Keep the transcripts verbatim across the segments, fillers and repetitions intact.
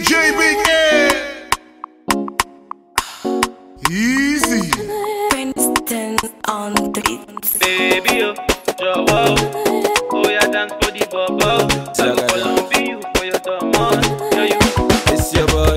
J B K. Easy. Princeton on the beat. Baby, oh, Jowo. Oh, yeah, dance for the bubble. I go Colombia you for your diamond. Yeah, you. It's your boy.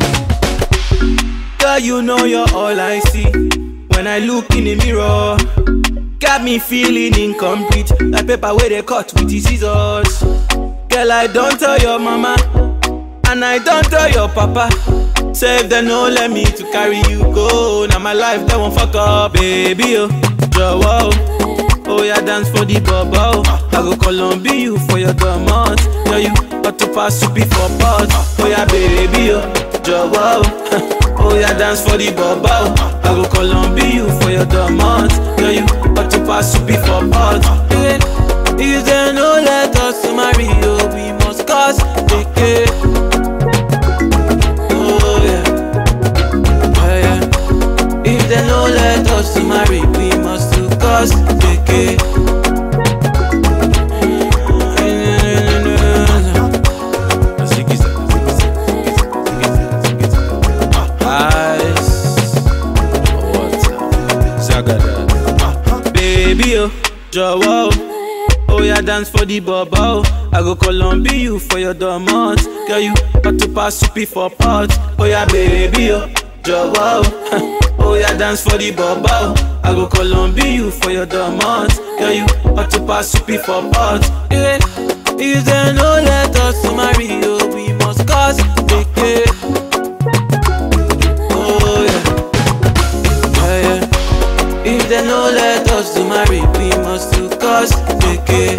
Girl, you know you're all I see when I look in the mirror. Got me feeling incomplete, like paper where they cut with the scissors. Girl, I don't tell your mama, and I don't tell your papa. Say if they no let me to carry you go, now my life they won't fuck up. Baby, oh, Jowo. Oh, yeah, dance for the bubble. I go Colombia you for your diamond. Yeah, you got to pass to be for pot. Oh, yeah, baby, oh, Jowo. Oh, yeah, dance for the bubble. I go Colombia you for your diamond. Yeah, you got to pass to be for pot. If they no let us marry, oh, we must cause decay. Oh, yeah. Yeah, yeah. If they no let us marry, we must cause decay. Baby, oh, Jowo. Oh, yeah, dance for the bubble. I go Colombia you for your diamond. Girl, you got to pass to for pot. Oh, yeah, baby, oh, Jowo. Oh, yeah, dance for the bubble. I go Colombia you for your diamond. Girl, you got to pass to for pot. Yeah. If they no let us marry, oh, we must cause decay. Oh, yeah. Yeah, yeah. If they no let us marry, we must cause decay.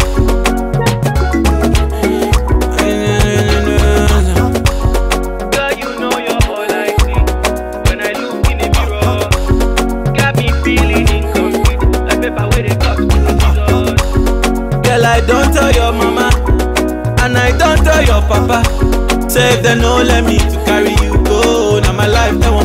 Girl, you know you're all I see when I look in the mirror. Got me feeling incomplete, like paper where they cut with the scissors. Girl, I don't tell your mama, and I don't tell your papa. Say if they no let me to carry you go, now my life they won't